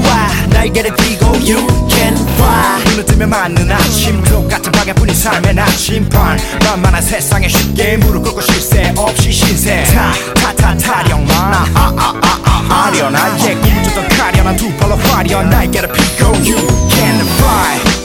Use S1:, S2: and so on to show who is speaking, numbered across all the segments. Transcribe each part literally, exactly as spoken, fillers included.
S1: 좋아 날개를 펴고 You can fly
S2: 눈을 뜨면 맞는 아침 똑같은 방향뿐인 삶의 나침반 만만한 세상에 쉽게 무릎 꿇고 쉴 새 없이 신세 타타타 타령만 아아아아 아련한 예 꿈을 쫓던 가련한 두 발로 화려한 날개를 펴고 You can fly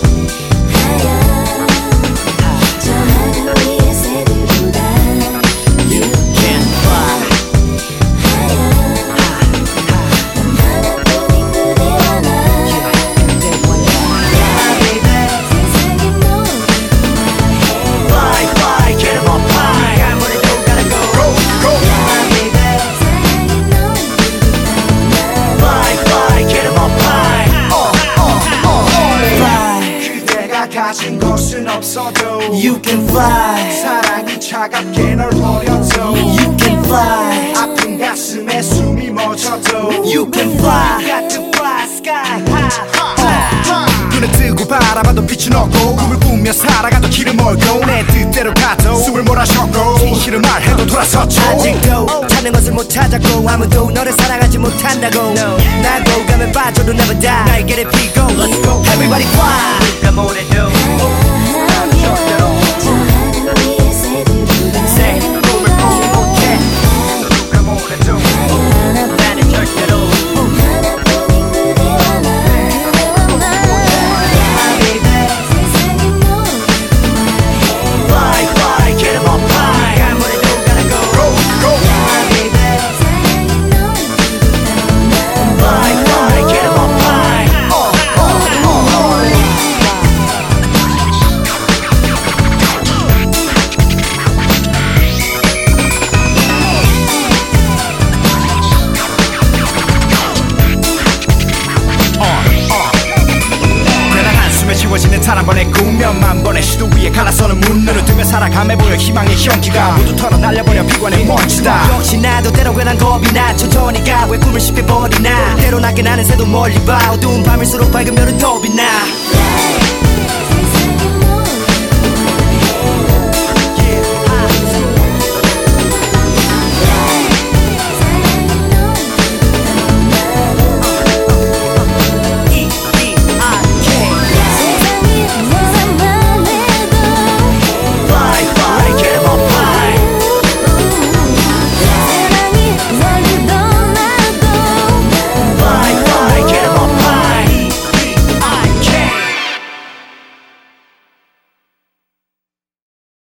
S2: 가진 것은 없어도
S1: You can fly
S2: 사랑이 차갑게 널 버려도
S1: You can fly
S2: 아픈 가슴에 숨이 멎어도
S1: You can fly
S2: Got to fly sky high 눈을 뜨고 바라봐도 빛은 없고 꿈을 꾸며 살아가도 길을 멀고 내 뜻대로 가도 숨을 몰아쉬었고 진실을 말해도 돌아섰죠
S1: 아직도 찾는 것을 못 찾았고 아무도 너를 사랑하지 못한다고 no. 나고 가면 빠져도 never die 날개를 펴고 Let's go Everybody fly 누가 뭐래도 Say 꿈을 꾸지 못해
S2: 누가 뭐래도
S1: 나는 절대로 Fly fly get 'em up high 아무래도 gotta go
S2: Go go
S1: Fly fly get 'em up high
S2: 지워지는 단 한 번의 꿈 몇만 번의 시도 위에 갈라서는 문 눈을 뜨며 살아감해 보여 희망의 형기가 모두 털어 날려버려 비관의 먼지다
S1: 역시 나도 때론 괜한 겁이 나 천천히 가 왜 꿈을 쉽게 버리나 때론 낮게 나는 새도 멀리 봐 어두운 밤일수록 밝은 별은 더 빛나